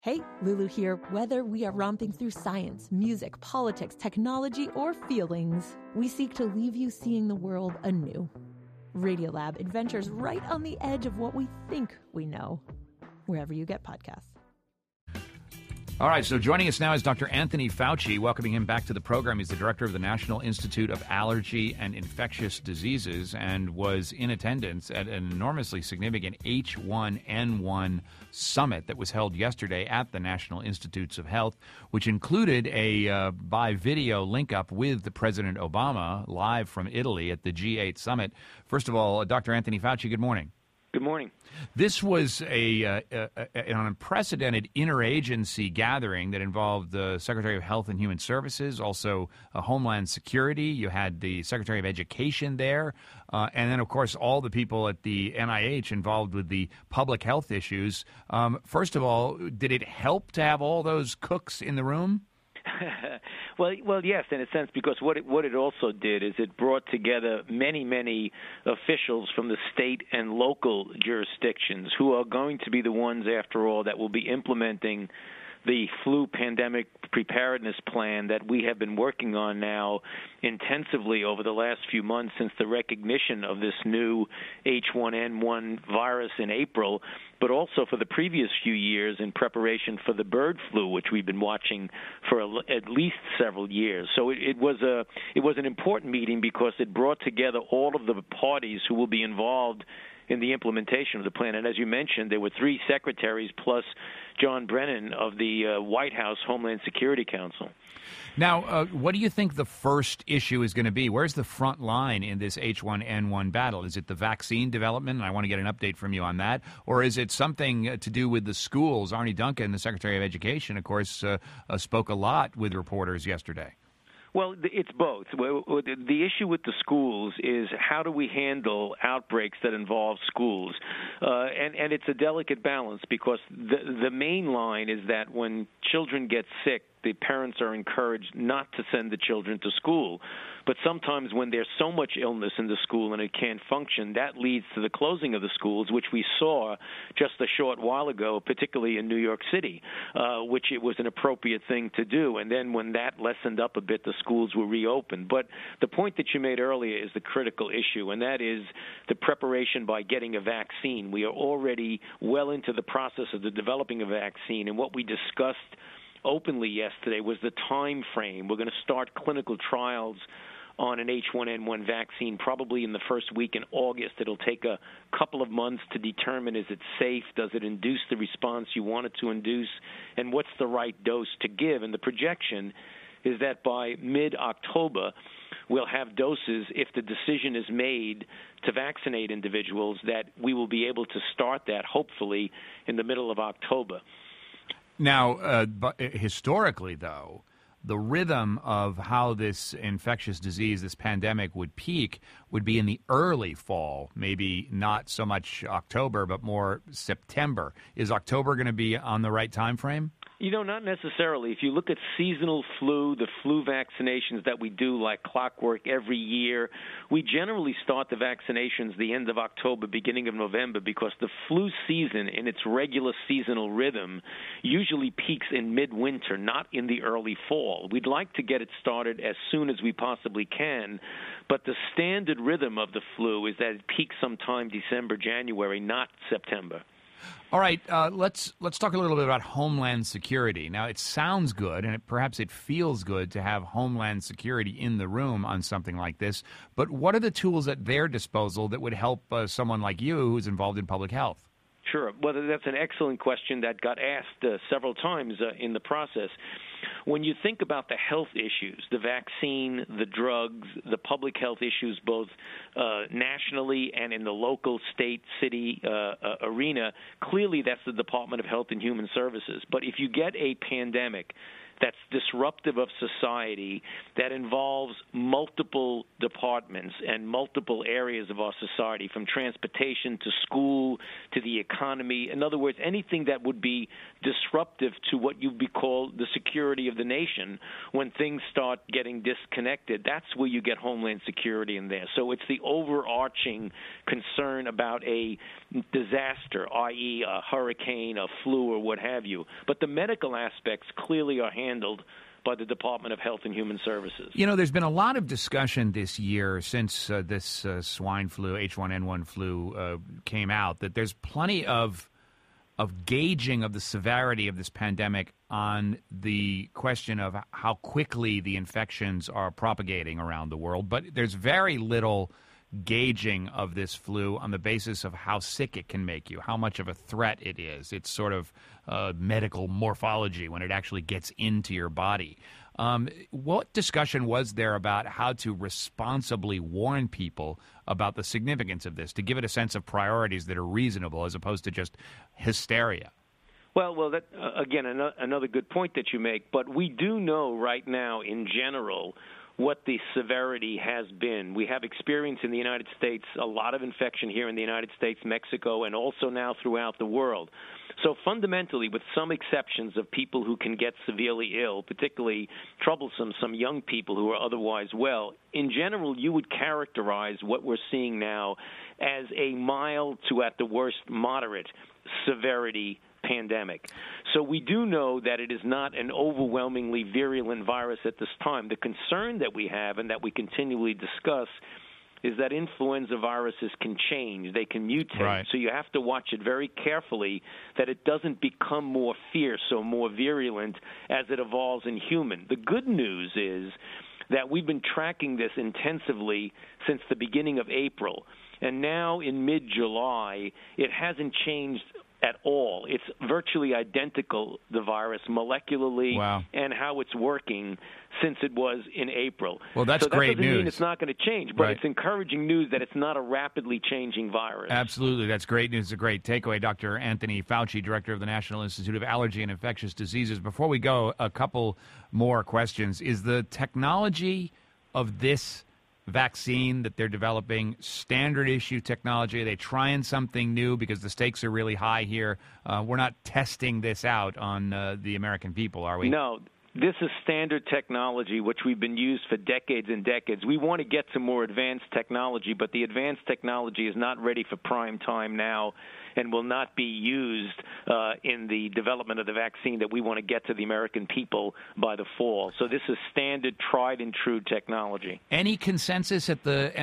Hey, Lulu here. Whether we are romping through science, music, politics, technology, or feelings, we seek to leave you seeing the world anew. Radiolab adventures right on the edge of what we think we know, wherever you get podcasts. All right, so joining us now is Dr. Anthony Fauci. Welcoming him back to the program. He's the director of the National Institute of Allergy and Infectious Diseases and was in attendance at an enormously significant H1N1 summit that was held yesterday at the National Institutes of Health, which included a by video link up with the President Obama live from Italy at the G8 summit. First of all, Dr. Anthony Fauci, good morning. Good morning. This was an unprecedented interagency gathering that involved the Secretary of Health and Human Services, also Homeland Security. You had the Secretary of Education there, and then, of course, all the people at the NIH involved with the public health issues. First of all, did it help to have all those cooks in the room? Well, yes, in a sense, because what it also did is it brought together many officials from the state and local jurisdictions who are going to be the ones, after all, that will be implementing the flu pandemic preparedness plan that we have been working on now intensively over the last few months since the recognition of this new H1N1 virus in April, but also for the previous few years in preparation for the bird flu, which we've been watching for at least several years. So it was an important meeting because it brought together all of the parties who will be involved in the implementation of the plan. And as you mentioned, there were 3 secretaries plus John Brennan of the White House Homeland Security Council. Now, what do you think the first issue is going to be? Where's the front line in this H1N1 battle? Is it the vaccine development? And I want to get an update from you on that. Or is it something to do with the schools? Arne Duncan, the Secretary of Education, of course, spoke a lot with reporters yesterday. Well, it's both. The issue with the schools is how do we handle outbreaks that involve schools? And it's a delicate balance because the main line is that when children get sick, the parents are encouraged not to send the children to school. But sometimes when there's so much illness in the school and it can't function, that leads to the closing of the schools, which we saw just a short while ago, particularly in New York City, which it was an appropriate thing to do. And then when that lessened up a bit, the schools were reopened. But the point that you made earlier is the critical issue, and that is the preparation by getting a vaccine. We are already well into the process of the developing a vaccine, and what we discussed openly yesterday was the time frame. We're going to start clinical trials on an H1N1 vaccine probably in the first week in August. It'll take a couple of months to determine, is it safe, does it induce the response you want it to induce, and what's the right dose to give. And the projection is that by mid-October, we'll have doses, if the decision is made to vaccinate individuals, that we will be able to start that hopefully in the middle of October. Now, historically, though, the rhythm of how this infectious disease, this pandemic would peak would be in the early fall, maybe not so much October, but more September. Is October going to be on the right time frame? You know, not necessarily. If you look at seasonal flu, the flu vaccinations that we do like clockwork every year, we generally start the vaccinations the end of October, beginning of November, because the flu season in its regular seasonal rhythm usually peaks in midwinter, not in the early fall. We'd like to get it started as soon as we possibly can, but the standard rhythm of the flu is that it peaks sometime December, January, not September. All right, let's talk a little bit about Homeland Security. Now, it sounds good, and perhaps it feels good to have Homeland Security in the room on something like this, but what are the tools at their disposal that would help someone like you who's involved in public health? Sure. Well, that's an excellent question that got asked several times in the process. When you think about the health issues, the vaccine, the drugs, the public health issues, both nationally and in the local, state, city arena, clearly that's the Department of Health and Human Services. But if you get a pandemic that's disruptive of society, that involves multiple departments and multiple areas of our society, from transportation to school to the economy. In other words, anything that would be disruptive to what you'd be called the security of the nation when things start getting disconnected. That's where you get Homeland Security in there. So it's the overarching concern about a disaster, i.e. a hurricane, a flu, or what have you. But the medical aspects clearly are handled by the Department of Health and Human Services. You know, there's been a lot of discussion this year since this swine flu, H1N1 flu, came out, that there's plenty of gauging of the severity of this pandemic on the question of how quickly the infections are propagating around the world. But there's very little gauging of this flu on the basis of how sick it can make you, how much of a threat it is. It's sort of medical morphology when it actually gets into your body. What discussion was there about how to responsibly warn people about the significance of this, to give it a sense of priorities that are reasonable as opposed to just hysteria? Well, that again, another good point that you make. But we do know right now, in general, what the severity has been. We have experience in the United States, a lot of infection here in the United States, Mexico, and also now throughout the world. So fundamentally, with some exceptions of people who can get severely ill, particularly troublesome, some young people who are otherwise well, in general, you would characterize what we're seeing now as a mild to, at the worst, moderate severity pandemic. So we do know that it is not an overwhelmingly virulent virus at this time. The concern that we have and that we continually discuss is that influenza viruses can change. They can mutate. Right. So you have to watch it very carefully that it doesn't become more fierce or more virulent as it evolves in human. The good news is that we've been tracking this intensively since the beginning of April. And now in mid-July, it hasn't changed at all. It's virtually identical, the virus, molecularly. Wow. And how it's working since it was in April. Well, that's great news. That doesn't mean it's not going to change, but Right. It's encouraging news that it's not a rapidly changing virus. Absolutely. That's great news. It's a great takeaway. Dr. Anthony Fauci, Director of the National Institute of Allergy and Infectious Diseases. Before we go, a couple more questions. Is the technology of this vaccine that they're developing standard issue technology? Are they trying something new because the stakes are really high here? We're not testing this out on the American people, are we? No. This is standard technology, which we've been used for decades and decades. We want to get to more advanced technology, but the advanced technology is not ready for prime time now and will not be used in the development of the vaccine that we want to get to the American people by the fall. So this is standard, tried and true technology. Any consensus at the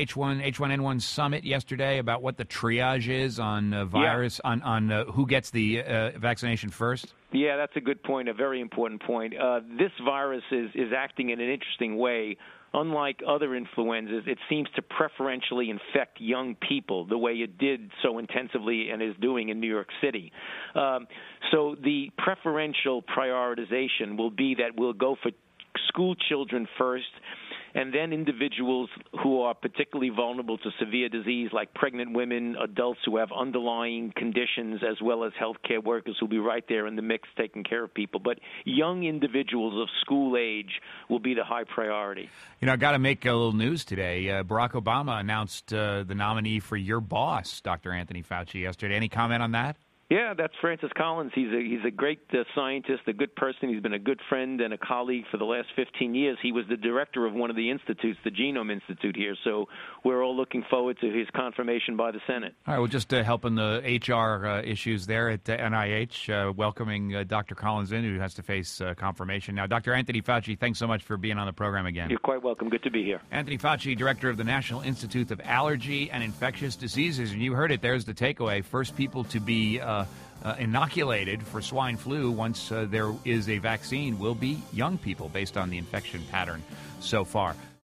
H1N1 summit yesterday about what the triage is on virus, on who gets the vaccination first? Yeah, that's a good point, a very important point. This virus is acting in an interesting way. Unlike other influenzas, it seems to preferentially infect young people the way it did so intensively and is doing in New York City. So the preferential prioritization will be that we'll go for school children first, and then individuals who are particularly vulnerable to severe disease, like pregnant women, adults who have underlying conditions, as well as healthcare workers who will be right there in the mix taking care of people. But young individuals of school age will be the high priority. You know, I got to make a little news today. Barack Obama announced the nominee for your boss, Dr. Anthony Fauci, yesterday. Any comment on that? Yeah, that's Francis Collins. He's a great scientist, a good person. He's been a good friend and a colleague for the last 15 years. He was the director of one of the institutes, the Genome Institute here. So we're all looking forward to his confirmation by the Senate. All right, well, just helping the HR issues there at NIH, welcoming Dr. Collins in, who has to face confirmation. Now, Dr. Anthony Fauci, thanks so much for being on the program again. You're quite welcome. Good to be here. Anthony Fauci, Director of the National Institute of Allergy and Infectious Diseases. And you heard it. There's the takeaway. First people to be inoculated for swine flu once there is a vaccine will be young people based on the infection pattern so far.